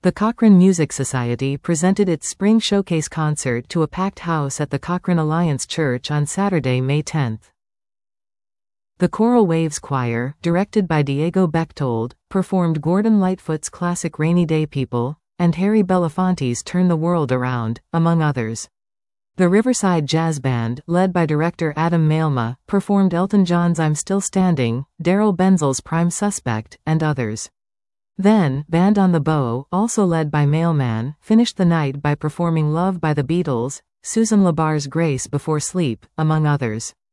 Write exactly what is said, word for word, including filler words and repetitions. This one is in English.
The Cochrane Music Society presented its spring showcase concert to a packed house at the Cochrane Alliance Church on Saturday, May tenth. The Coral Waves Choir, directed by Diego Bechtold, performed Gordon Lightfoot's classic Rainy Day People, and Harry Belafonte's Turn the World Around, among others. The Riverside Jazz Band, led by director Adam Mailma, performed Elton John's I'm Still Standing, Daryl Benzel's Prime Suspect, and others. Then, Band on the Bow, also led by Mailman, finished the night by performing Love by the Beatles, Susan Labar's Grace Before Sleep, among others.